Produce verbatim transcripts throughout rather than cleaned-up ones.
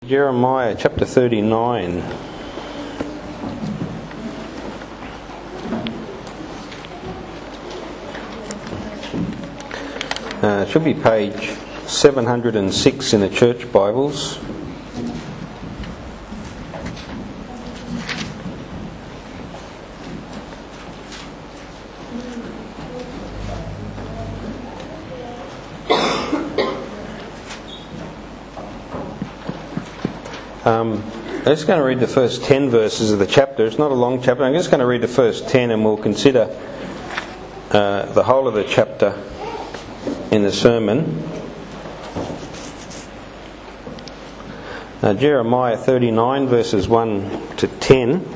Jeremiah chapter thirty-nine. Uh, it should be page seven hundred six in the church Bibles. Um, I'm just going to read the first ten verses of the chapter. It's not a long chapter. I'm just going to read the first ten and we'll consider uh, the whole of the chapter in the sermon. Uh, Jeremiah thirty-nine verses one to ten.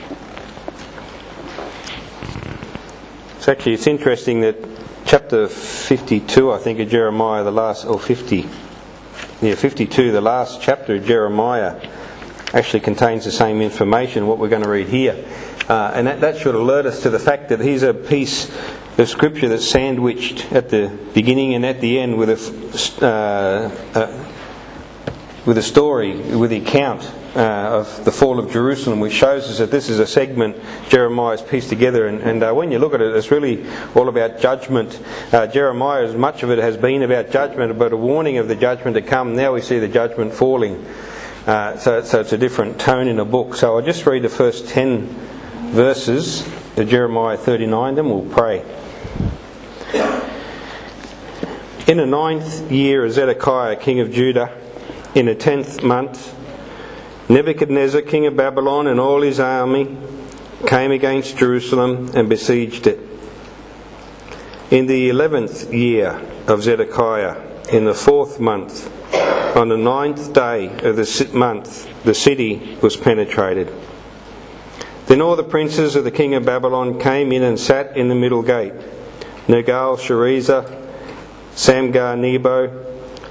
It's actually, it's interesting that chapter fifty-two, I think, of Jeremiah, the last, or fifty... Yeah, fifty-two, the last chapter of Jeremiah, actually contains the same information, what we're going to read here. Uh, and that, that should alert us to the fact that here's a piece of scripture that's sandwiched at the beginning and at the end with a, uh, uh, with a story, with the account uh, of the fall of Jerusalem, which shows us that this is a segment Jeremiah's pieced together. And, and uh, when you look at it, it's really all about judgment. Uh, Jeremiah, as much of it has been about judgment, but a warning of the judgment to come. Now we see the judgment falling. Uh, so, so it's a different tone in a book. So I'll just read the first ten verses of Jeremiah thirty-nine, then we'll pray. In the ninth year of Zedekiah, king of Judah, in the tenth month, Nebuchadnezzar, king of Babylon, and all his army came against Jerusalem and besieged it. In the eleventh year of Zedekiah, in the fourth month, on the ninth day of the month, the city was penetrated. Then all the princes of the king of Babylon came in and sat in the middle gate: Nergal-Sharezer, Samgar-Nebo,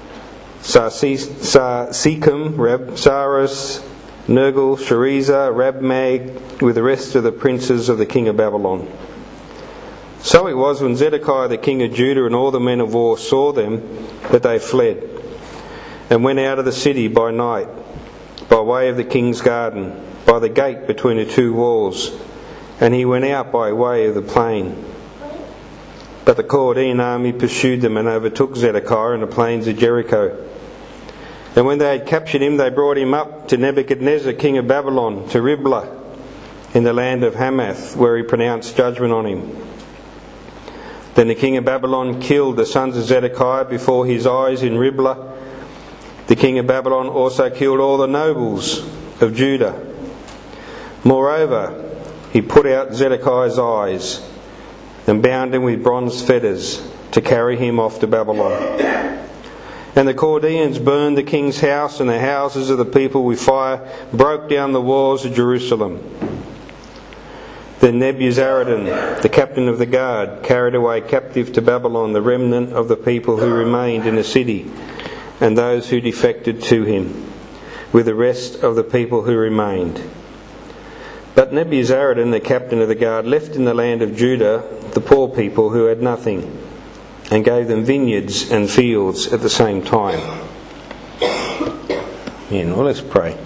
Sarsekim, Rabsaris, Nergal-Sharezer, Rabmag, with the rest of the princes of the king of Babylon. So it was when Zedekiah the king of Judah and all the men of war saw them that they fled, and went out of the city by night, by way of the king's garden, by the gate between the two walls, and he went out by way of the plain. But the Chaldean army pursued them and overtook Zedekiah in the plains of Jericho. And when they had captured him, they brought him up to Nebuchadnezzar, king of Babylon, to Riblah, in the land of Hamath, where he pronounced judgment on him. Then the king of Babylon killed the sons of Zedekiah before his eyes in Riblah. The king of Babylon also killed all the nobles of Judah. Moreover, he put out Zedekiah's eyes and bound him with bronze fetters to carry him off to Babylon. And the Chaldeans burned the king's house and the houses of the people with fire, broke down the walls of Jerusalem. Then Nebuzaradan, the captain of the guard, carried away captive to Babylon the remnant of the people who remained in the city, and those who defected to him, with the rest of the people who remained. But Nebuzaradan, the captain of the guard, left in the land of Judah the poor people who had nothing, and gave them vineyards and fields at the same time. Yeah, well, let's pray.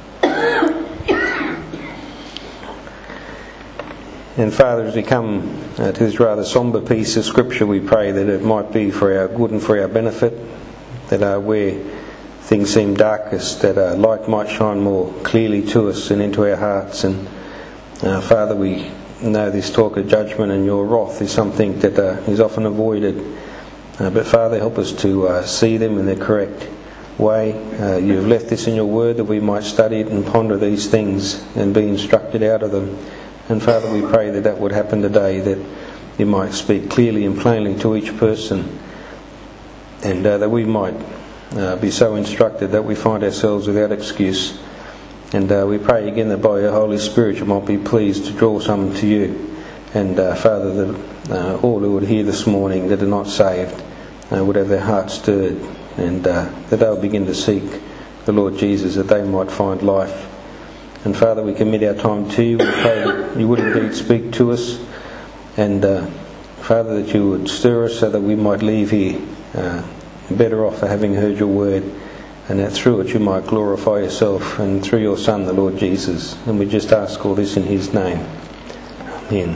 And Father, as we come uh, to this rather sombre piece of scripture, we pray that it might be for our good and for our benefit, that uh, where things seem darkest, that uh, light might shine more clearly to us and into our hearts. And uh, Father, we know this talk of judgment and your wrath is something that uh, is often avoided. Uh, but Father, help us to uh, see them in the correct way. Uh, you've left this in your word that we might study it and ponder these things and be instructed out of them. And Father, we pray that that would happen today, that you might speak clearly and plainly to each person, and uh, that we might uh, be so instructed that we find ourselves without excuse. And uh, we pray again that by your Holy Spirit you might be pleased to draw some to you. And uh, Father, that uh, all who would hear this morning that are not saved uh, would have their hearts stirred, and uh, that they'll begin to seek the Lord Jesus, that they might find life. And Father, we commit our time to you. We pray that you would indeed speak to us, and uh, Father, that you would stir us so that we might leave here uh, better off for having heard your word, and that through it you might glorify yourself, and through your Son, the Lord Jesus. And we just ask all this in his name. Amen.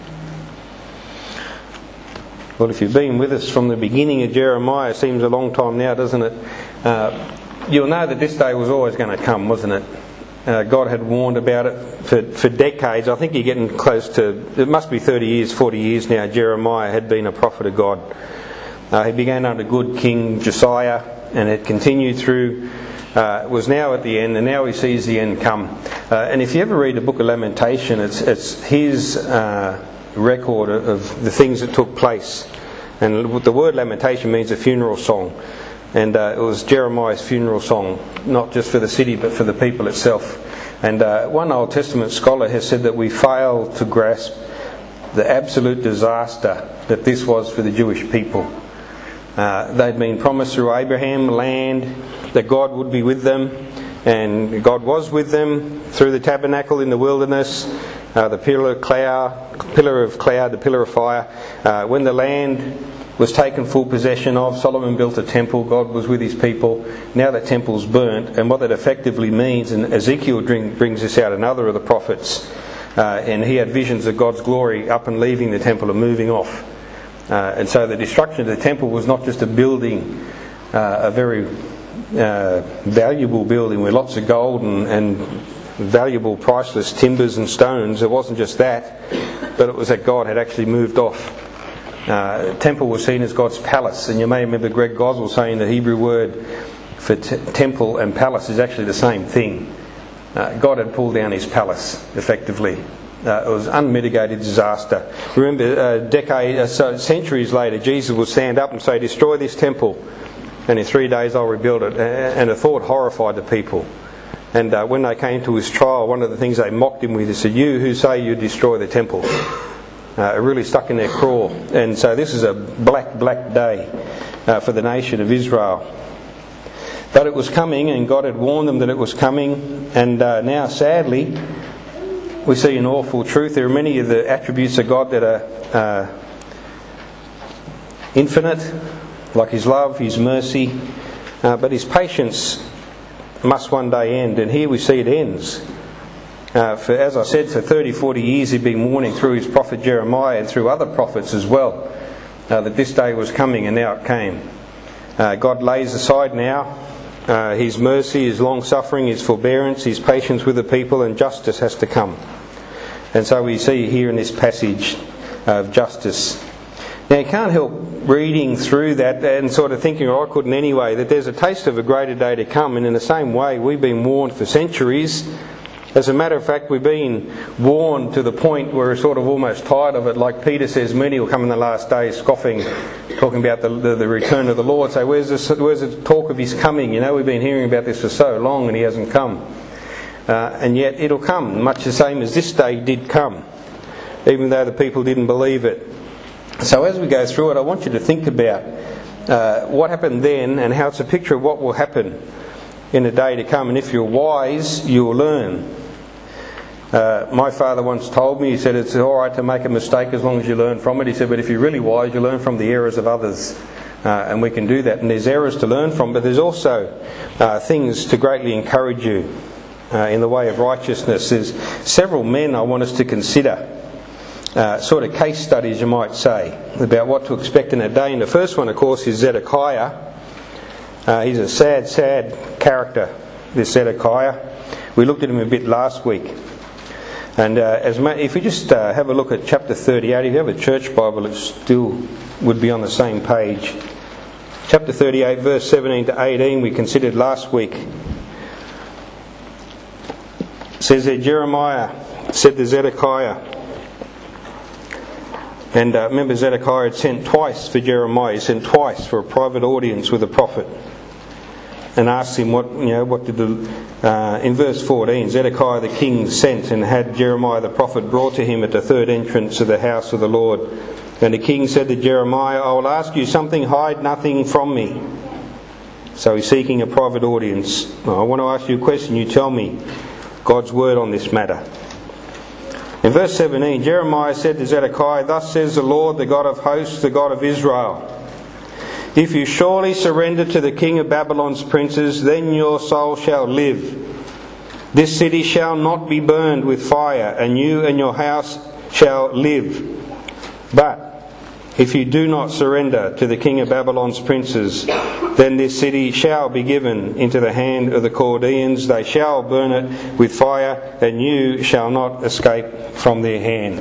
Well, if you've been with us from the beginning of Jeremiah, it seems a long time now, doesn't it? Uh, you'll know that this day was always going to come, wasn't it? Uh, God had warned about it for, for decades. I think you're getting close to, it must be thirty years, forty years now, Jeremiah had been a prophet of God. Uh, he began under good King Josiah, and it continued through, uh, was now at the end, and now he sees the end come. Uh, and if you ever read the book of Lamentation, it's, it's his uh, record of the things that took place. And the word lamentation means a funeral song. And uh, it was Jeremiah's funeral song, not just for the city but for the people itself. And uh, one Old Testament scholar has said that we fail to grasp the absolute disaster that this was for the Jewish people. Uh, they'd been promised through Abraham land that God would be with them, and God was with them through the tabernacle in the wilderness, uh, the pillar of cloud, pillar of cloud, the pillar of fire. Uh, when the land was taken full possession of, Solomon built a temple, God was with his people. Now that temple's burnt, and what that effectively means, and Ezekiel brings this out, another of the prophets, uh, and he had visions of God's glory up and leaving the temple and moving off. Uh, and so the destruction of the temple was not just a building, uh, a very uh, valuable building with lots of gold and, and valuable priceless timbers and stones. It wasn't just that, but it was that God had actually moved off. Uh, temple was seen as God's palace, and you may remember Greg Goswell saying the Hebrew word for t- temple and palace is actually the same thing. Uh, God had pulled down his palace, effectively. Uh, it was unmitigated disaster. Remember, a decade, uh, so centuries later, Jesus would stand up and say, "Destroy this temple, and in three days I'll rebuild it." And the thought horrified the people. And uh, when they came to his trial, one of the things they mocked him with is, "You who say you destroy the temple." Uh, it really stuck in their craw. And so this is a black, black day uh, for the nation of Israel. But it was coming, and God had warned them that it was coming. And uh, now, sadly, we see an awful truth. There are many of the attributes of God that are uh, infinite, like his love, his mercy, uh, but his patience must one day end. And here we see it ends. Uh, for, as I said, for thirty, forty years he'd been warning through his prophet Jeremiah and through other prophets as well uh, that this day was coming, and now it came. Uh, God lays aside now uh, his mercy, his long suffering, his forbearance, his patience with the people, and justice has to come. And so we see here in this passage of justice. Now you can't help reading through that and sort of thinking, oh, I couldn't anyway, that there's a taste of a greater day to come. And in the same way, we've been warned for centuries. As a matter of fact, we've been warned to the point where we're sort of almost tired of it. Like Peter says, many will come in the last days scoffing, talking about the, the, the return of the Lord. Say, where's, this, where's the talk of his coming? You know, we've been hearing about this for so long and he hasn't come. Uh, and yet it'll come, much the same as this day did come, even though the people didn't believe it. So as we go through it, I want you to think about uh, what happened then and how it's a picture of what will happen in the day to come. And if you're wise, you'll learn. Uh, my father once told me, he said, it's all right to make a mistake as long as you learn from it. He said, but if you're really wise, you learn from the errors of others. Uh, and we can do that. And there's errors to learn from, but there's also uh, things to greatly encourage you uh, in the way of righteousness. There's several men I want us to consider, uh, sort of case studies you might say, about what to expect in a day. And the first one, of course, is Zedekiah. Uh, he's a sad, sad character, this Zedekiah. We looked at him a bit last week. And uh, as ma- if we just uh, have a look at chapter thirty-eight, if you have a church Bible, it still would be on the same page. Chapter thirty-eight, verse seventeen to eighteen, we considered last week. It says there, Jeremiah said to Zedekiah, and uh, remember Zedekiah had sent twice for Jeremiah, he sent twice for a private audience with the prophet, and asked him what, you know, what did the... Uh, in verse fourteen, Zedekiah the king sent and had Jeremiah the prophet brought to him at the third entrance of the house of the Lord. And the king said to Jeremiah, I will ask you something, hide nothing from me. So he's seeking a private audience. I want to ask you a question, you tell me God's word on this matter. In verse seventeen, Jeremiah said to Zedekiah, thus says the Lord, the God of hosts, the God of Israel. If you surely surrender to the king of Babylon's princes, then your soul shall live. This city shall not be burned with fire, and you and your house shall live. But if you do not surrender to the king of Babylon's princes, then this city shall be given into the hand of the Chaldeans. They shall burn it with fire, and you shall not escape from their hand.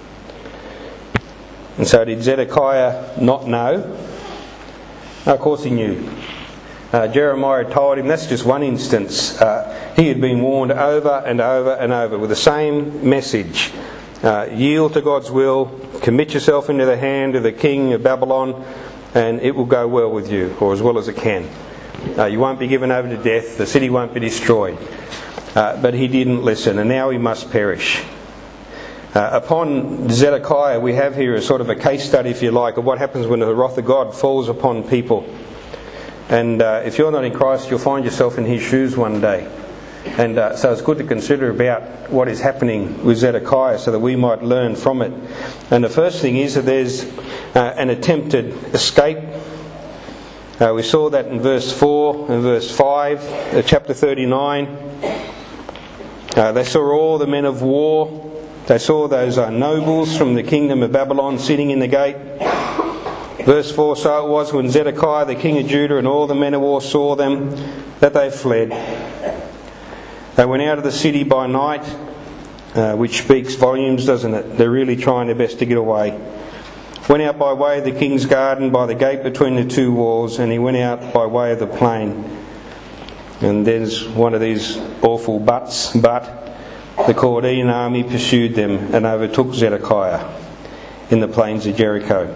And so did Zedekiah not know? Of course he knew. Uh, Jeremiah told him, that's just one instance. Uh, he had been warned over and over and over with the same message. Uh, yield to God's will, commit yourself into the hand of the king of Babylon, and it will go well with you, or as well as it can. Uh, you won't be given over to death, the city won't be destroyed. Uh, but he didn't listen, and now he must perish. Uh, upon Zedekiah, we have here a sort of a case study, if you like, of what happens when the wrath of God falls upon people. And uh, if you're not in Christ, you'll find yourself in his shoes one day. And uh, so it's good to consider about what is happening with Zedekiah so that we might learn from it. And the first thing is that there's uh, an attempted escape. Uh, we saw that in verse four and verse five, uh, chapter thirty-nine. Uh, they saw all the men of war. They saw those uh, nobles from the kingdom of Babylon sitting in the gate. Verse four, so it was when Zedekiah the king of Judah and all the men of war saw them that they fled. They went out of the city by night, uh, which speaks volumes, doesn't it? They're really trying their best to get away. Went out by way of the king's garden, by the gate between the two walls, and he went out by way of the plain. And there's one of these awful buts, but the Chaldean army pursued them and overtook Zedekiah in the plains of Jericho.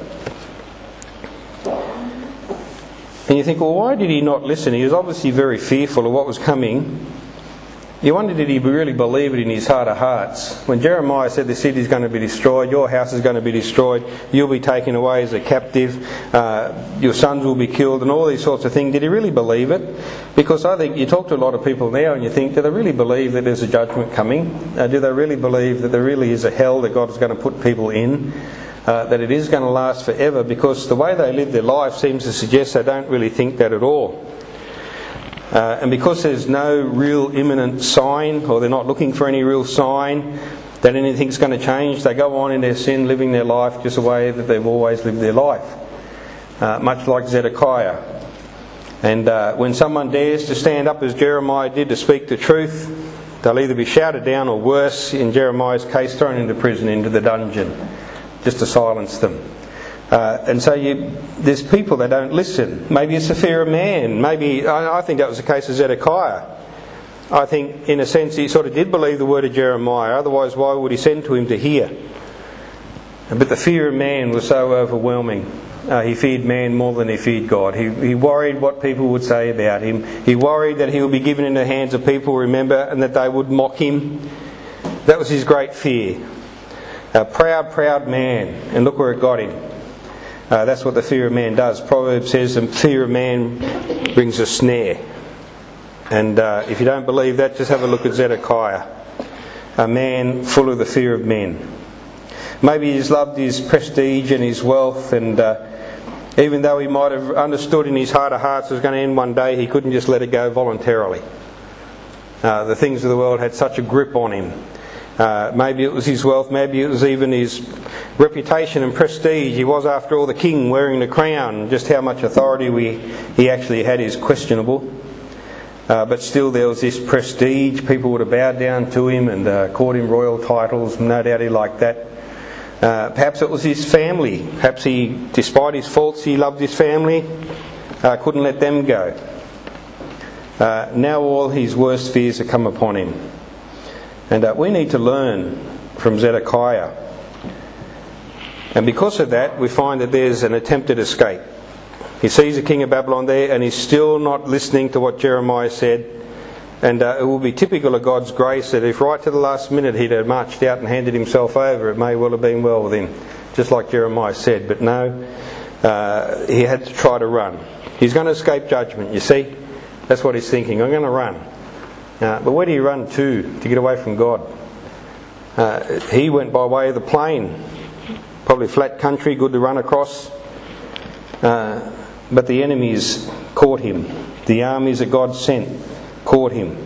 And you think, well, why did he not listen? He was obviously very fearful of what was coming. You wonder, did he really believe it in his heart of hearts? When Jeremiah said the city is going to be destroyed, your house is going to be destroyed, you'll be taken away as a captive, uh, your sons will be killed, and all these sorts of things, did he really believe it? Because I think you talk to a lot of people now and you think, do they really believe that there's a judgment coming? Uh, do they really believe that there really is a hell that God is going to put people in? Uh, that it is going to last forever? Because the way they live their life seems to suggest they don't really think that at all. Uh, and because there's no real imminent sign, or they're not looking for any real sign that anything's going to change, they go on in their sin, living their life just the way that they've always lived their life. Uh, much like Zedekiah. And uh, when someone dares to stand up as Jeremiah did to speak the truth, they'll either be shouted down or worse, in Jeremiah's case, thrown into prison, into the dungeon, just to silence them. Uh, and so you, there's people that don't listen. Maybe it's the fear of man. Maybe, I, I think that was the case of Zedekiah. I think, in a sense, he sort of did believe the word of Jeremiah. Otherwise, why would he send to him to hear? But the fear of man was so overwhelming. Uh, he feared man more than he feared God. He, he worried what people would say about him. He worried that he would be given into the hands of people, remember, and that they would mock him. That was his great fear. A proud, proud man. And look where it got him. Uh, that's what the fear of man does. Proverbs says the fear of man brings a snare. And uh, if you don't believe that, just have a look at Zedekiah. A man full of the fear of men. Maybe he's loved his prestige and his wealth, and uh, even though he might have understood in his heart of hearts it was going to end one day, he couldn't just let it go voluntarily. Uh, the things of the world had such a grip on him. Uh, maybe it was his wealth, maybe it was even his reputation and prestige. He was, after all, the king wearing the crown. Just how much authority we, he actually had is questionable. Uh, but still there was this prestige. People would have bowed down to him and uh, called him royal titles. No doubt he liked that. Uh, perhaps it was his family. Perhaps he, despite his faults, he loved his family. Uh, couldn't let them go. Uh, now all his worst fears have come upon him. And uh, we need to learn from Zedekiah. And because of that, we find that there's an attempted escape. He sees the king of Babylon there, and he's still not listening to what Jeremiah said. And uh, it will be typical of God's grace that if right to the last minute he'd have marched out and handed himself over, it may well have been well with him, just like Jeremiah said. But no, uh, he had to try to run. He's going to escape judgment, you see. That's what he's thinking. I'm going to run. Uh, but where do you run to to get away from God? Uh, he went by way of the plain. Probably flat country, good to run across. Uh, but the enemies caught him. The armies that God sent caught him.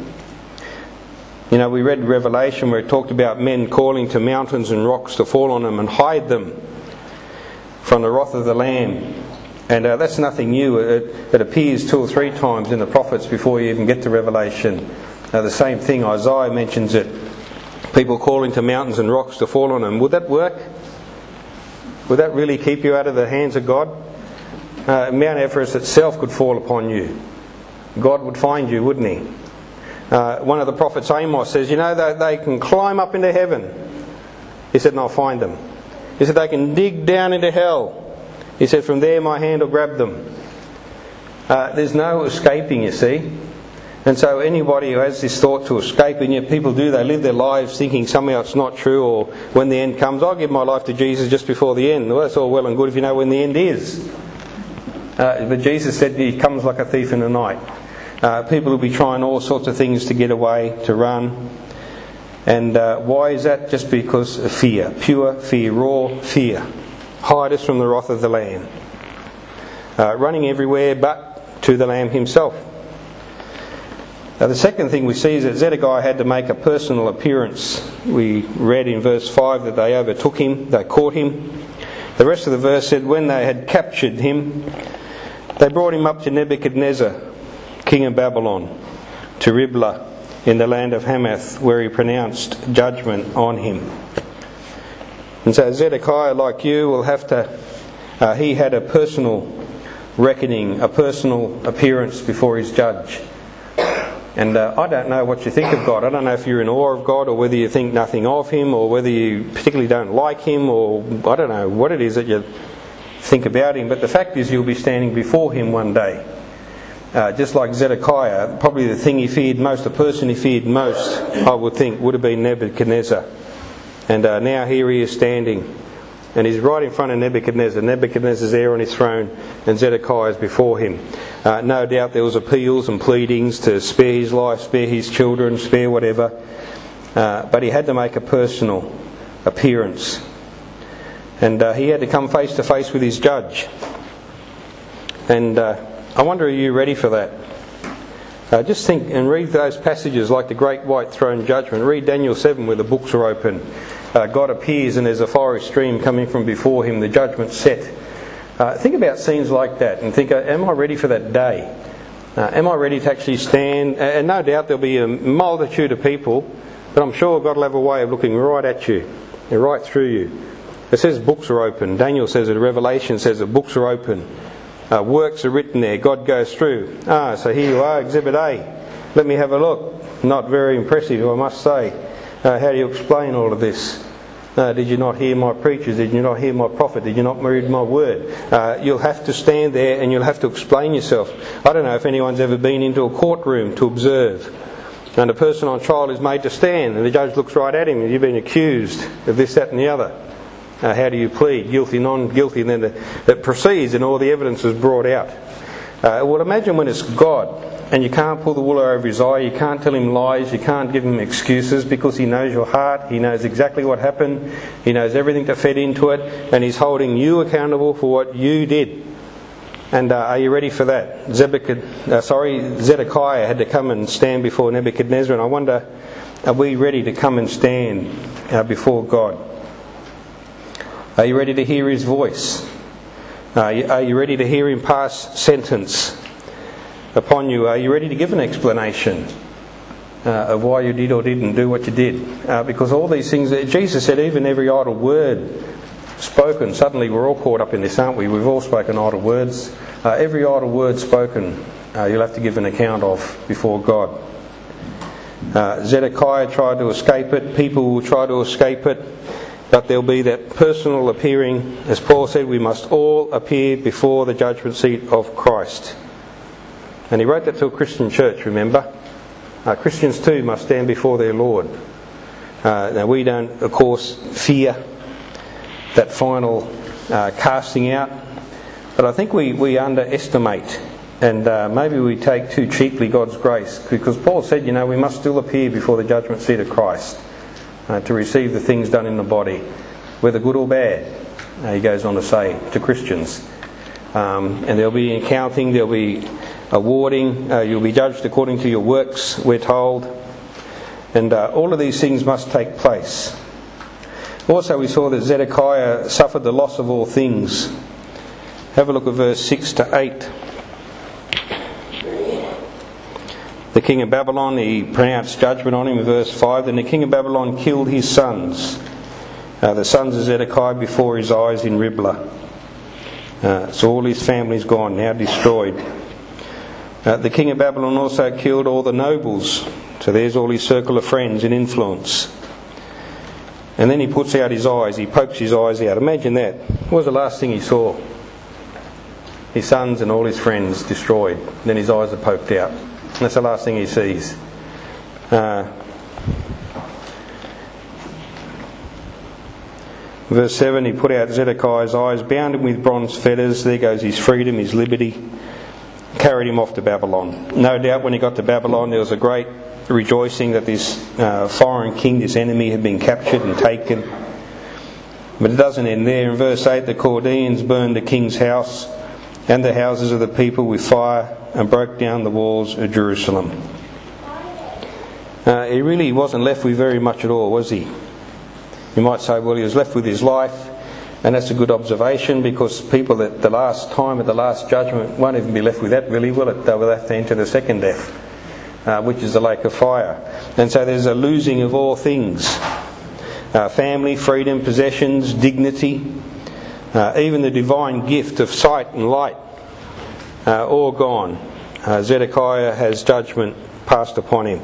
You know, we read Revelation where it talked about men calling to mountains and rocks to fall on them and hide them from the wrath of the Lamb. And uh, that's nothing new. It, it appears two or three times in the prophets before you even get to Revelation. Uh, the same thing, Isaiah mentions it. People calling to mountains and rocks to fall on them. Would that work? Would that really keep you out of the hands of God? Uh, Mount Everest itself could fall upon you. God would find you, wouldn't he? Uh, one of the prophets, Amos, says, you know, they, they can climb up into heaven. He said, and I'll find them. He said, they can dig down into hell. He said, from there my hand will grab them. Uh, there's no escaping, you see. And so anybody who has this thought to escape, and yet people do, they live their lives thinking somehow it's not true, or when the end comes, I'll give my life to Jesus just before the end. Well, that's all well and good if you know when the end is. Uh, but Jesus said he comes like a thief in the night. Uh, people will be trying all sorts of things to get away, to run. And uh, why is that? Just because of fear. Pure fear, raw fear. Hide us from the wrath of the Lamb. Uh, running everywhere but to the Lamb himself. Now, the second thing we see is that Zedekiah had to make a personal appearance. We read in verse five that they overtook him, they caught him. The rest of the verse said when they had captured him, they brought him up to Nebuchadnezzar, king of Babylon, to Riblah in the land of Hamath, where he pronounced judgment on him. And so Zedekiah, like you, will have to, uh, he had a personal reckoning, a personal appearance before his judge. And uh, I don't know what you think of God. I don't know if you're in awe of God, or whether you think nothing of him, or whether you particularly don't like him, or I don't know what it is that you think about him. But the fact is you'll be standing before him one day. Uh, just like Zedekiah, probably the thing he feared most, the person he feared most, I would think, would have been Nebuchadnezzar. And uh, now here he is standing, and he's right in front of Nebuchadnezzar. Nebuchadnezzar's there on his throne, and Zedekiah is before him. Uh, no doubt there was appeals and pleadings to spare his life, spare his children, spare whatever. Uh, but he had to make a personal appearance. And uh, he had to come face to face with his judge. And uh, I wonder, are you ready for that? Uh, just think and read those passages like the great white throne judgment. Read Daniel seven where the books are open. Uh, God appears and there's a fiery stream coming from before him. The judgment's set. Uh, think about scenes like that and think, uh, am I ready for that day? Uh, am I ready to actually stand? And no doubt there'll be a multitude of people, but I'm sure God will have a way of looking right at you, right through you. It says books are open. Daniel says it. Revelation says that books are open. Uh, works are written there. God goes through. Ah, so here you are, Exhibit A. Let me have a look. Not very impressive, I must say. Uh, how do you explain all of this? Uh, did you not hear my preachers? Did you not hear my prophet? Did you not read my word? Uh, you'll have to stand there and you'll have to explain yourself. I don't know if anyone's ever been into a courtroom to observe, and a person on trial is made to stand and the judge looks right at him and you've been accused of this, that and the other. Uh, how do you plead? Guilty, non-guilty, and then the, it proceeds and all the evidence is brought out. Uh, well, imagine when it's God and you can't pull the wool over his eye, you can't tell him lies, you can't give him excuses, because he knows your heart, he knows exactly what happened, he knows everything that fed into it, and he's holding you accountable for what you did. And uh, are you ready for that? Zedekiah, uh, sorry, Zedekiah had to come and stand before Nebuchadnezzar, and I wonder, are we ready to come and stand uh, before God? Are you ready to hear his voice? Uh, are you ready to hear him pass sentence upon you? Are you ready to give an explanation uh, of why you did or didn't do what you did? Uh, because all these things, Jesus said, even every idle word spoken, suddenly we're all caught up in this, aren't we? We've all spoken idle words. Uh, every idle word spoken, uh, you'll have to give an account of before God. Uh, Zedekiah tried to escape it. People will try to escape it. But there'll be that personal appearing. As Paul said, we must all appear before the judgment seat of Christ. And he wrote that to a Christian church, remember? Uh, Christians too must stand before their Lord. Uh, now we don't, of course, fear that final uh, casting out. But I think we, we underestimate and uh, maybe we take too cheaply God's grace. Because Paul said, you know, we must still appear before the judgment seat of Christ. Uh, to receive the things done in the body, whether good or bad, uh, he goes on to say to Christians. Um, and there'll be accounting, there'll be awarding, uh, you'll be judged according to your works, we're told. And uh, all of these things must take place. Also we saw that Zedekiah suffered the loss of all things. Have a look at verse six to eight. The king of Babylon, he pronounced judgment on him in verse five. Then the king of Babylon killed his sons, uh, the sons of Zedekiah, before his eyes in Riblah. Uh, so all his family's gone, now destroyed. Uh, the king of Babylon also killed all the nobles. So there's all his circle of friends and influence. And then he puts out his eyes, he pokes his eyes out. Imagine that. What was the last thing he saw? His sons and all his friends destroyed. Then his eyes are poked out. That's the last thing he sees. Uh, verse seven, he put out Zedekiah's eyes, bound him with bronze fetters. There goes his freedom, his liberty. Carried him off to Babylon. No doubt when he got to Babylon there was a great rejoicing that this uh, foreign king, this enemy, had been captured and taken. But it doesn't end there. In verse eight, the Chaldeans burned the king's house and the houses of the people with fire and broke down the walls of Jerusalem. Uh, he really wasn't left with very much at all, was he? You might say, well, he was left with his life, and that's a good observation, because people at the last time, at the last judgment, won't even be left with that really, will it? They will have to enter the second death, uh, which is the lake of fire. And so there's a losing of all things. Uh, family, freedom, possessions, dignity, uh, even the divine gift of sight and light, uh, all gone. Uh, Zedekiah has judgment passed upon him.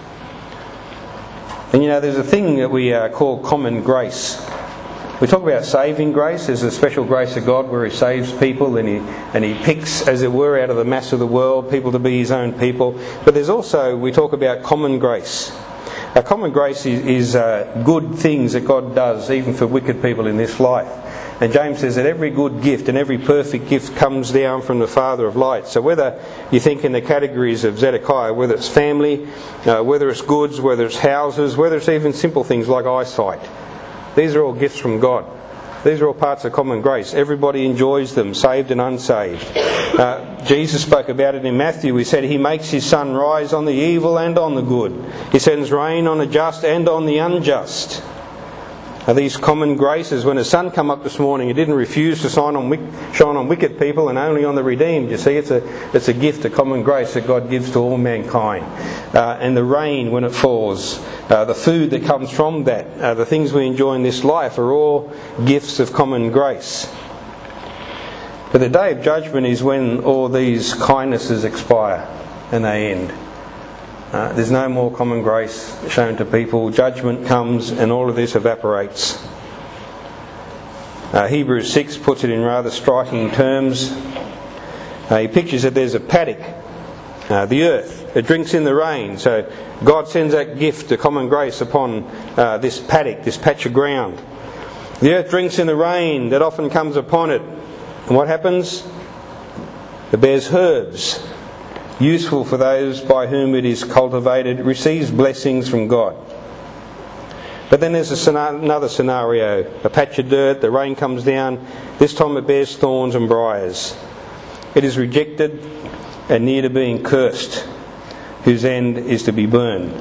And you know, there's a thing that we uh, call common grace. We talk about saving grace. There's a special grace of God where He saves people and He and He picks, as it were, out of the mass of the world, people to be His own people. But there's also, we talk about common grace. Uh, common grace is, is uh, good things that God does, even for wicked people in this life. And James says that every good gift and every perfect gift comes down from the Father of lights. So whether you think in the categories of Zedekiah, whether it's family, uh, whether it's goods, whether it's houses, whether it's even simple things like eyesight, these are all gifts from God. These are all parts of common grace. Everybody enjoys them, saved and unsaved. Uh, Jesus spoke about it in Matthew. He said He makes His sun rise on the evil and on the good. He sends rain on the just and on the unjust. Are these common graces? When the sun came up this morning, it didn't refuse to shine on, shine on wicked people and only on the redeemed. You see, it's a it's a gift, a common grace that God gives to all mankind. Uh, and the rain when it falls, uh, the food that comes from that, uh, the things we enjoy in this life are all gifts of common grace. But the day of judgment is when all these kindnesses expire and they end. Uh, there's no more common grace shown to people. Judgment comes and all of this evaporates. Uh, Hebrews six puts it in rather striking terms. Uh, he pictures that there's a paddock, uh, the earth. It drinks in the rain. So God sends that gift, the common grace, upon uh, this paddock, this patch of ground. The earth drinks in the rain that often comes upon it. And what happens? It bears herbs, useful for those by whom it is cultivated. It receives blessings from God. But then there's a scenario, another scenario. A patch of dirt, the rain comes down. This time it bears thorns and briars. It is rejected and near to being cursed, whose end is to be burned.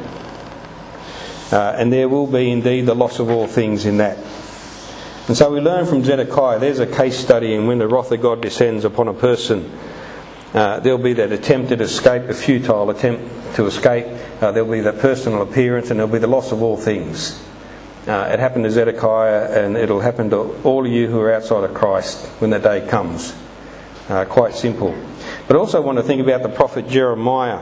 Uh, and there will be indeed the loss of all things in that. And so we learn from Zedekiah, there's a case study in when the wrath of God descends upon a person. Uh, there'll be that attempt at escape, a futile attempt to escape. Uh, there'll be that personal appearance, and there'll be the loss of all things. Uh, it happened to Zedekiah, and it'll happen to all of you who are outside of Christ when that day comes. Uh, quite simple. But I also want to think about the prophet Jeremiah.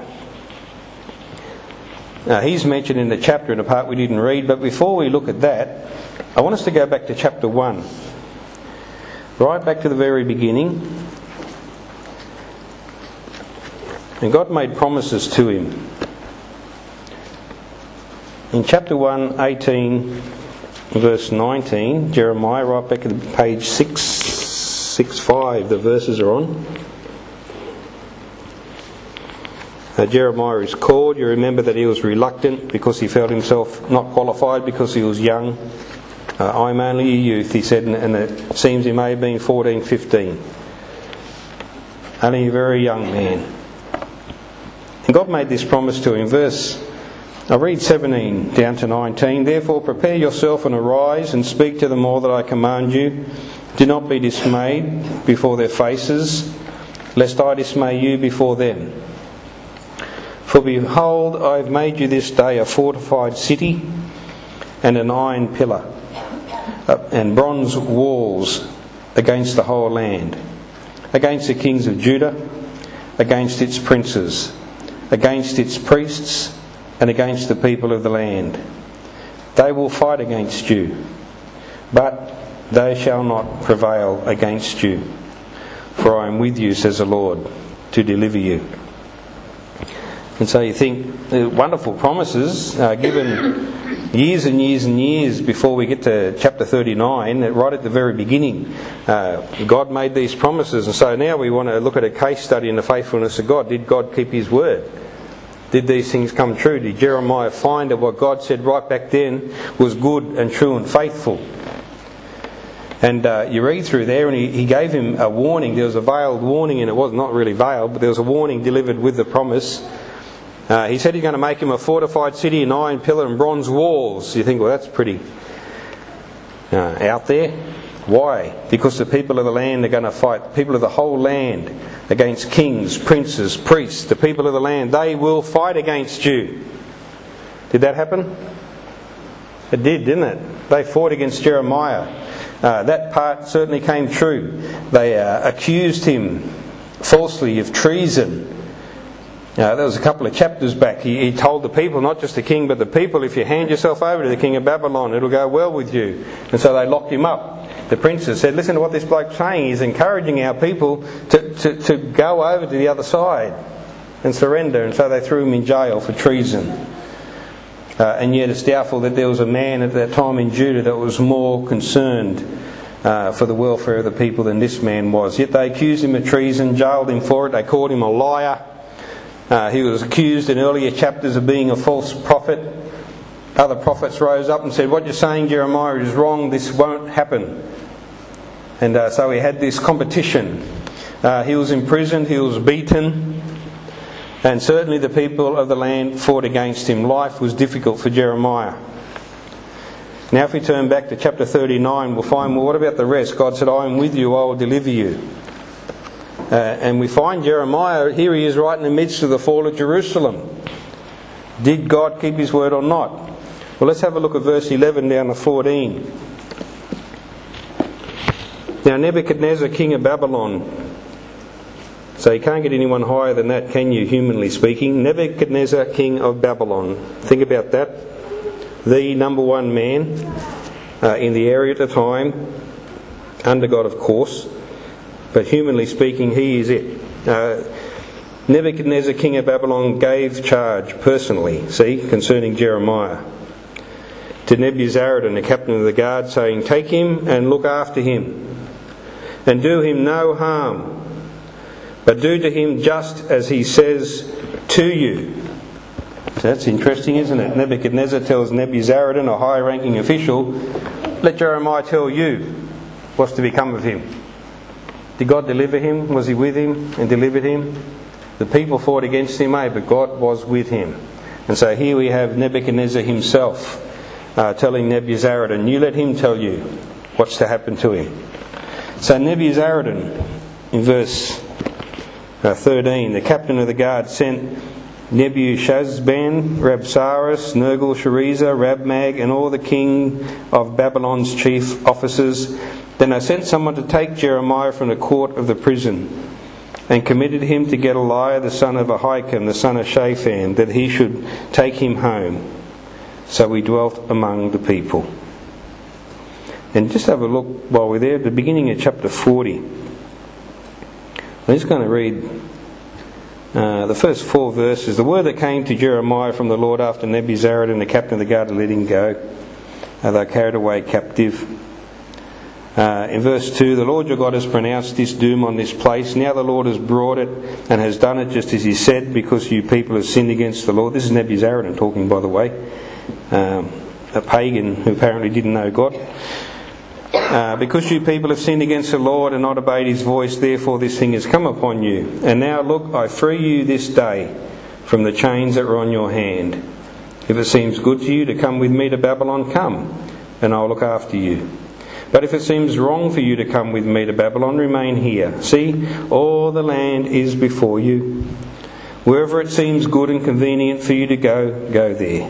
Uh, he's mentioned in the chapter in a part we didn't read, but before we look at that, I want us to go back to chapter one. Right back to the very beginning. And God made promises to him. In chapter one, eighteen, verse nineteen, Jeremiah, right back at page six sixty-five, the verses are on. Uh, Jeremiah is called. You remember that he was reluctant because he felt himself not qualified because he was young. Uh, I'm only a youth, he said, and it seems he may have been fourteen, fifteen. only a very young man. And God made this promise to him. Verse, I'll read seventeen down to nineteen. Therefore prepare yourself and arise and speak to them all that I command you. Do not be dismayed before their faces, lest I dismay you before them. For behold, I have made you this day a fortified city and an iron pillar and bronze walls against the whole land, against the kings of Judah, against its princes, against its priests, and against the people of the land. They will fight against you, but they shall not prevail against you. For I am with you, says the Lord, to deliver you. And so you think, uh, wonderful promises uh, given years and years and years before we get to chapter thirty-nine, right at the very beginning. Uh, God made these promises, and so now we want to look at a case study in the faithfulness of God. Did God keep his word? Did these things come true? Did Jeremiah find that what God said right back then was good and true and faithful? And uh, you read through there, and he, he gave him a warning. There was a veiled warning, and it was not really veiled, but there was a warning delivered with the promise. Uh, he said he's going to make him a fortified city, an iron pillar and bronze walls. You think, well, that's pretty uh, out there. Why? Because the people of the land are going to fight, people of the whole land, against kings, princes, priests. The people of the land, they will fight against you. Did that happen? It did, didn't it? They fought against Jeremiah. Uh, that part certainly came true. They uh, accused him falsely of treason. Uh, there was a couple of chapters back. He, he told the people, not just the king, but the people, if you hand yourself over to the king of Babylon, it'll go well with you. And so they locked him up. The princes said, listen to what this bloke's saying. He's encouraging our people to, to, to go over to the other side and surrender. And so they threw him in jail for treason. Uh, and yet it's doubtful that there was a man at that time in Judah that was more concerned uh, for the welfare of the people than this man was. Yet they accused him of treason, jailed him for it. They called him a liar. Uh, he was accused in earlier chapters of being a false prophet. Other prophets rose up and said, what you're saying, Jeremiah, is wrong. This won't happen. And uh, so he had this competition. Uh, he was imprisoned. He was beaten. And certainly the people of the land fought against him. Life was difficult for Jeremiah. Now if we turn back to chapter thirty-nine, we'll find, well, what about the rest? God said, I am with you, I will deliver you. Uh, and we find Jeremiah, here he is right in the midst of the fall of Jerusalem. Did God keep his word or not? Well, let's have a look at verse eleven down to fourteen. Now Nebuchadnezzar, king of Babylon. So you can't get anyone higher than that, can you, humanly speaking? Nebuchadnezzar, king of Babylon. Think about that. The number one man uh, in the area at the time, under God of course. But humanly speaking, he is it. Uh, Nebuchadnezzar, king of Babylon, gave charge personally, see, concerning Jeremiah, to Nebuzaradan, the captain of the guard, saying, take him and look after him, and do him no harm, but do to him just as he says to you. So that's interesting, isn't it? Nebuchadnezzar tells Nebuzaradan, a high-ranking official, let Jeremiah tell you what's to become of him. Did God deliver him? Was he with him and delivered him? The people fought against him, eh? But God was with him. And so here we have Nebuchadnezzar himself uh, telling Nebuzaradan, you let him tell you what's to happen to him. So Nebuzaradan, in verse uh, thirteen, the captain of the guard sent Nebuchadnezzar, Rabsaris, Nergal-Sharezer, Rabmag, and all the king of Babylon's chief officers. Then I sent someone to take Jeremiah from the court of the prison, and committed him to Gedaliah the son of Ahikam, the son of Shaphan, that he should take him home. So we dwelt among the people. And just have a look while we're there at the beginning of chapter forty. I'm just going to read uh, the first four verses. The word that came to Jeremiah from the Lord after Nebuzaradan, the captain of the guard, let him go. Uh, they carried away captive. Uh, in verse two, the Lord your God has pronounced this doom on this place. Now the Lord has brought it and has done it just as he said, because you people have sinned against the Lord. This is Nebuzaradan talking, by the way. Um, a pagan who apparently didn't know God. Uh, because you people have sinned against the Lord and not obeyed his voice, therefore this thing has come upon you. And now look, I free you this day from the chains that are on your hand. If it seems good to you to come with me to Babylon, come, and I'll look after you. But if it seems wrong for you to come with me to Babylon, remain here. See, all the land is before you. Wherever it seems good and convenient for you to go, go there.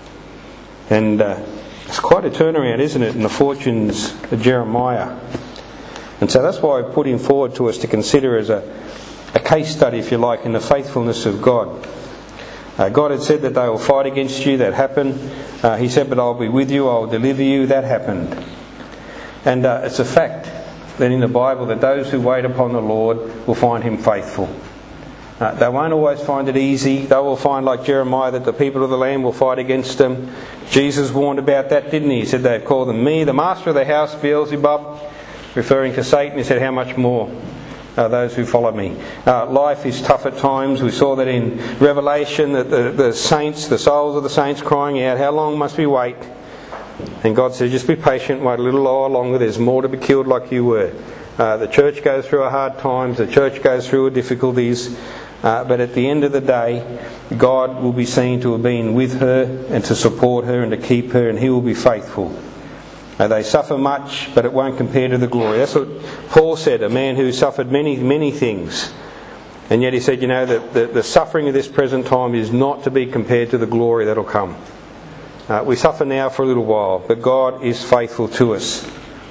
And uh, it's quite a turnaround, isn't it, in the fortunes of Jeremiah. And so that's why I put him forward to us to consider as a, a case study, if you like, in the faithfulness of God. Uh, God had said that they will fight against you. That happened. Uh, he said, but I'll be with you, I'll deliver you. That happened. And uh, it's a fact that in the Bible that those who wait upon the Lord will find him faithful. Uh, they won't always find it easy. They will find, like Jeremiah, that the people of the land will fight against them. Jesus warned about that, didn't he? He said they've called them me, the master of the house, Beelzebub, referring to Satan. He said, how much more uh, those who follow me? Uh, life is tough at times. We saw that in Revelation, that the, the saints, the souls of the saints crying out, how long must we wait? And God said, just be patient, wait a little while longer, there's more to be killed like you were. Uh, the church goes through a hard times, the church goes through difficulties, uh, but at the end of the day, God will be seen to have been with her and to support her and to keep her, and he will be faithful. Uh, they suffer much, but it won't compare to the glory. That's what Paul said, a man who suffered many, many things. And yet he said, you know, that the, the suffering of this present time is not to be compared to the glory that will come. Uh, we suffer now for a little while, but God is faithful to us.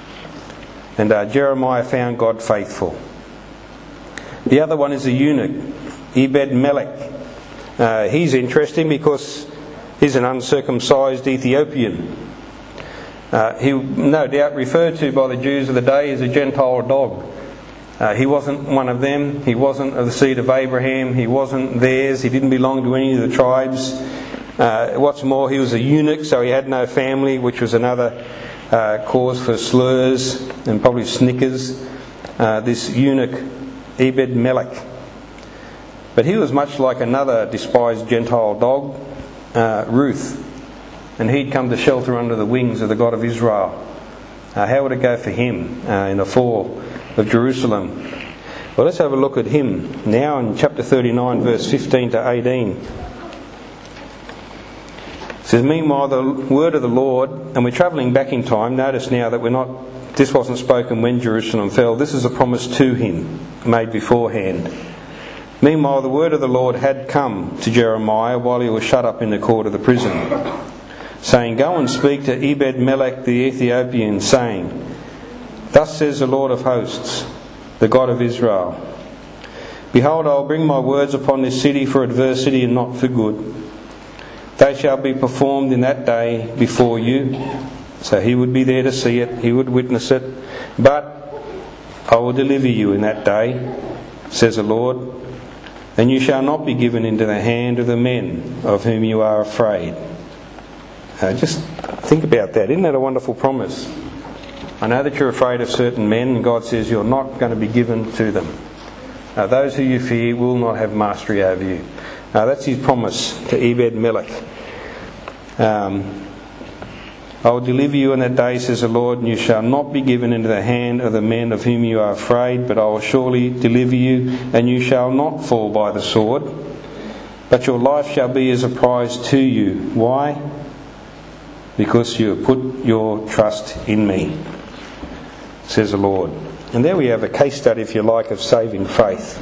And uh, Jeremiah found God faithful. The other one is the eunuch, Ebed-Melech. Uh, he's interesting because he's an uncircumcised Ethiopian. Uh, he no doubt referred to by the Jews of the day as a Gentile dog. Uh, he wasn't one of them. He wasn't of the seed of Abraham. He wasn't theirs. He didn't belong to any of the tribes. Uh, what's more, he was a eunuch, so he had no family, which was another uh, cause for slurs and probably snickers. Uh, this eunuch, Ebed-Melech. But he was much like another despised Gentile dog, uh, Ruth. And he'd come to shelter under the wings of the God of Israel. Uh, how would it go for him uh, in the fall of Jerusalem? Well, let's have a look at him now in chapter thirty-nine, verse fifteen to eighteen. It says, meanwhile, the word of the Lord, and we're travelling back in time. Notice now that we're not, this wasn't spoken when Jerusalem fell. This is a promise to him, made beforehand. Meanwhile, the word of the Lord had come to Jeremiah while he was shut up in the court of the prison, saying, go and speak to Ebed-Melech the Ethiopian, saying, thus says the Lord of hosts, the God of Israel, behold, I will bring my words upon this city for adversity and not for good. They shall be performed in that day before you. So he would be there to see it, he would witness it. But I will deliver you in that day, says the Lord, and you shall not be given into the hand of the men of whom you are afraid. Uh, just think about that. Isn't that a wonderful promise? I know that you're afraid of certain men, and God says you're not going to be given to them. Uh, those who you fear will not have mastery over you. Uh, that's his promise to Ebed-Melech. Um, I will deliver you in that day, says the Lord, and you shall not be given into the hand of the men of whom you are afraid, but I will surely deliver you, and you shall not fall by the sword, but your life shall be as a prize to you. Why? Because you have put your trust in me, says the Lord. And there we have a case study, if you like, of saving faith.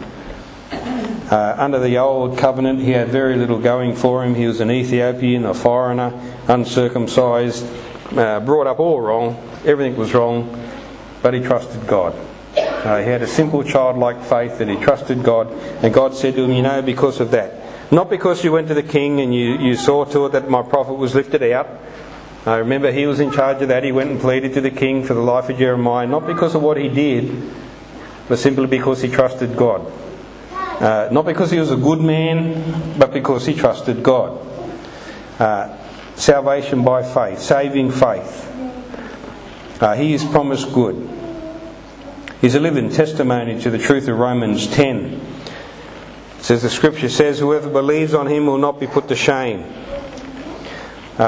Uh, under the old covenant, he had very little going for him. He was an Ethiopian, a foreigner, uncircumcised, uh, brought up all wrong. Everything was wrong, but he trusted God. Uh, he had a simple childlike faith that he trusted God, and God said to him, you know, because of that, not because you went to the king and you, you saw to it that my prophet was lifted out. I uh, remember he was in charge of that. He went and pleaded to the king for the life of Jeremiah, not because of what he did, but simply because he trusted God. Uh, not because he was a good man, but because he trusted God. Uh, salvation by faith, saving faith. Uh, he is promised good. He's a living testimony to the truth of Romans ten. It says, the scripture says, whoever believes on him will not be put to shame. Uh,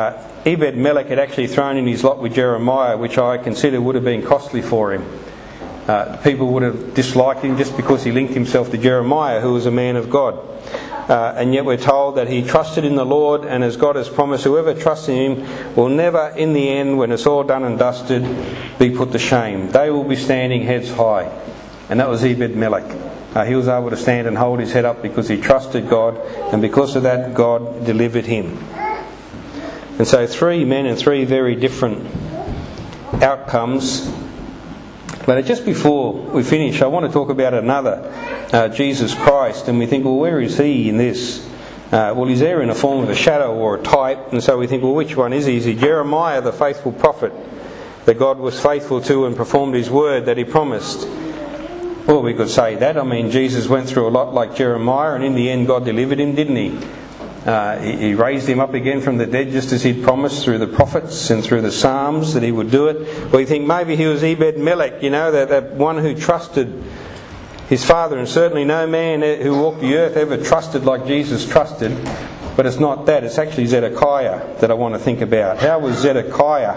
Ebed-Melech had actually thrown in his lot with Jeremiah, which I consider would have been costly for him. Uh, people would have disliked him just because he linked himself to Jeremiah, who was a man of God. Uh, and yet we're told that he trusted in the Lord, and as God has promised, whoever trusts in him will never, in the end, when it's all done and dusted, be put to shame. They will be standing heads high. And that was Ebed-Melech. Uh, he was able to stand and hold his head up because he trusted God, and because of that, God delivered him. And so three men and three very different outcomes. But just before we finish, I want to talk about another, uh, Jesus Christ. And we think, well, where is he in this? Uh, well, he's there in the form of a shadow or a type. And so we think, well, which one is he? Is he Jeremiah, the faithful prophet that God was faithful to and performed his word that he promised? Well, we could say that. I mean, Jesus went through a lot like Jeremiah, and in the end God delivered him, didn't he? Uh, he, he raised him up again from the dead, just as he'd promised through the prophets and through the Psalms that he would do it. Well, you think maybe he was Ebed-Melech, you know, that, that one who trusted his father, and certainly no man who walked the earth ever trusted like Jesus trusted. But it's not that. It's actually Zedekiah that I want to think about. How was Zedekiah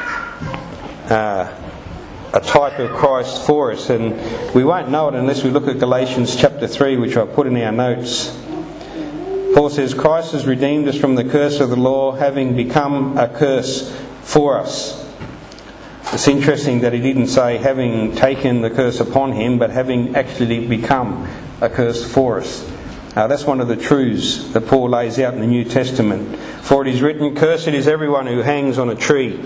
uh, a type of Christ for us? And we won't know it unless we look at Galatians chapter three, which I put in our notes. Paul says, Christ has redeemed us from the curse of the law, having become a curse for us. It's interesting that he didn't say having taken the curse upon him, but having actually become a curse for us. Uh, that's one of the truths that Paul lays out in the New Testament. For it is written, cursed is everyone who hangs on a tree.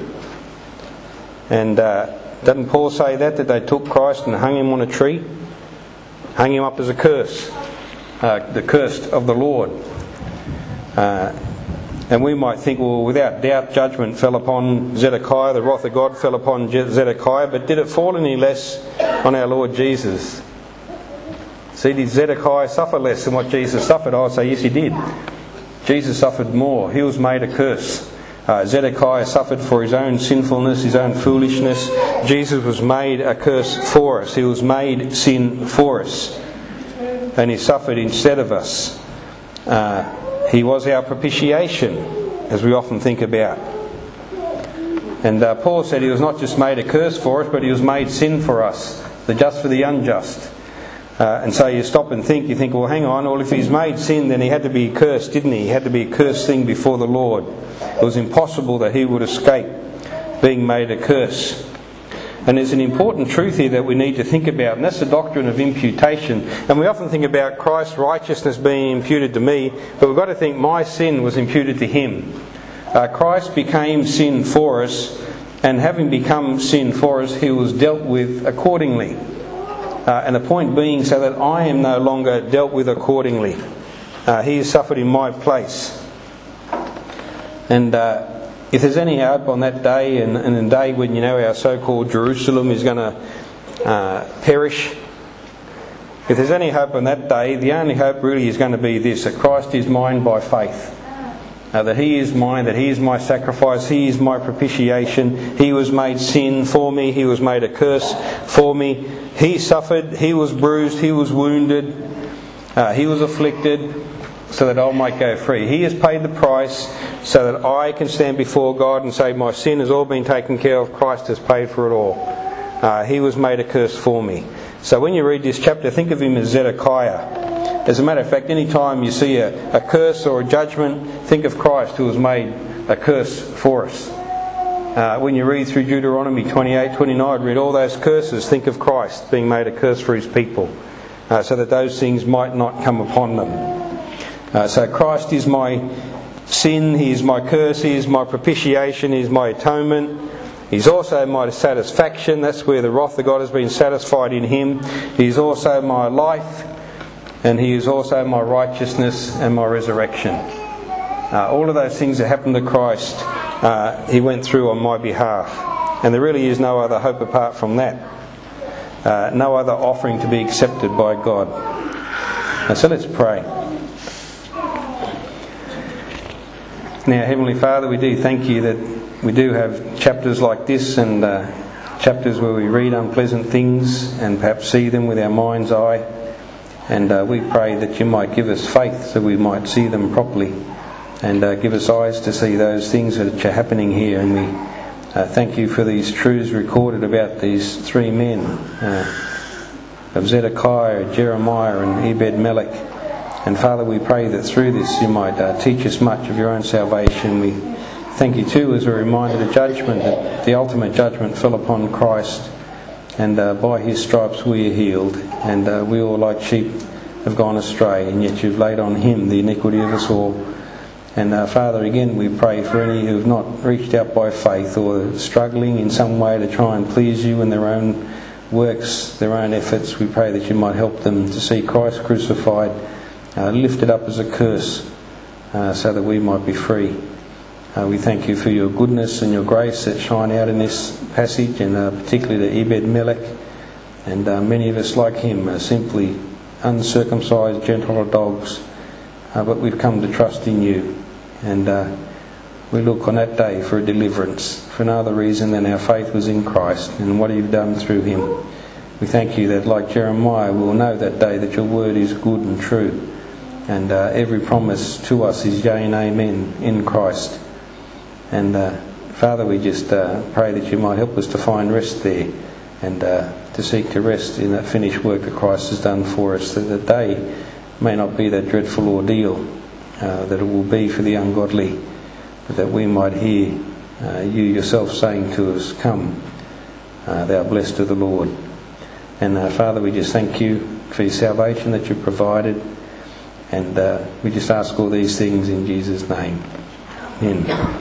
And uh, doesn't Paul say that, that they took Christ and hung him on a tree? Hung him up as a curse. Uh, the curse of the Lord. Uh, and we might think, well, without doubt judgment fell upon Zedekiah, the wrath of God fell upon Zedekiah, but did it fall any less on our Lord Jesus? See, did Zedekiah suffer less than what Jesus suffered? I would say yes, he did. Jesus suffered more. He was made a curse. Uh, Zedekiah suffered for his own sinfulness, his own foolishness. Jesus was made a curse for us. He was made sin for us. And he suffered instead of us. Uh, he was our propitiation, as we often think about. And uh, Paul said he was not just made a curse for us, but he was made sin for us, the just for the unjust. Uh, and so you stop and think, you think, well, hang on, well, if he's made sin, then he had to be cursed, didn't he? He had to be a cursed thing before the Lord. It was impossible that he would escape being made a curse. And there's an important truth here that we need to think about, and that's the doctrine of imputation. And we often think about Christ's righteousness being imputed to me, but we've got to think my sin was imputed to him. Uh, Christ became sin for us, and having become sin for us, he was dealt with accordingly. Uh, and the point being so that I am no longer dealt with accordingly. Uh, he has suffered in my place. And uh, if there's any hope on that day, and, and a day when, you know, our so-called Jerusalem is going to uh, perish, if there's any hope on that day, the only hope really is going to be this, that Christ is mine by faith. Uh, that he is mine, that he is my sacrifice, he is my propitiation, he was made sin for me, he was made a curse for me, he suffered, he was bruised, he was wounded, uh, he was afflicted, so that I might go free. He has paid the price so that I can stand before God and say my sin has all been taken care of, Christ has paid for it all. Uh, he was made a curse for me. So when you read this chapter, think of him as Zedekiah. As a matter of fact, any time you see a, a curse or a judgment, think of Christ who was made a curse for us. Uh, when you read through Deuteronomy twenty-eight, twenty-nine, read all those curses, think of Christ being made a curse for his people, uh, so that those things might not come upon them. Uh, so Christ is my sin, he is my curse, he is my propitiation, he is my atonement. He's also my satisfaction, that's where the wrath of God has been satisfied in him. He is also my life, and he is also my righteousness and my resurrection. Uh, all of those things that happened to Christ, uh, he went through on my behalf. And there really is no other hope apart from that. Uh, no other offering to be accepted by God. Uh, so let's pray. Now, Heavenly Father, we do thank you that we do have chapters like this, and uh, chapters where we read unpleasant things and perhaps see them with our mind's eye. And uh, we pray that you might give us faith so we might see them properly. and uh, give us eyes to see those things that are happening here. And we uh, thank you for these truths recorded about these three men, uh, of Zedekiah, Jeremiah and Ebed-Melech. And Father, we pray that through this you might uh, teach us much of your own salvation. We thank you too as a reminder of judgment, that the ultimate judgment fell upon Christ, and uh, by his stripes we are healed, and uh, we all like sheep have gone astray, and yet you've laid on him the iniquity of us all. And uh, Father, again we pray for any who have not reached out by faith or struggling in some way to try and please you in their own works, their own efforts. We pray that you might help them to see Christ crucified, uh, lifted up as a curse, uh, so that we might be free. Uh, we thank you for your goodness and your grace that shine out in this passage, and uh, particularly to Ebed-Melech. And uh, many of us like him are simply uncircumcised Gentile dogs, uh, but we've come to trust in you. And uh, we look on that day for a deliverance, for no other reason than our faith was in Christ and what you've done through him. We thank you that, like Jeremiah, we'll know that day that your word is good and true, and uh, every promise to us is yea and amen in Christ. And uh, Father, we just uh, pray that you might help us to find rest there, and uh, to seek to rest in that finished work that Christ has done for us, that the day may not be that dreadful ordeal uh, that it will be for the ungodly, but that we might hear uh, you yourself saying to us, "Come, uh, thou blessed of the Lord." And uh, Father, we just thank you for your salvation that you've provided, and uh, we just ask all these things in Jesus' name. Amen.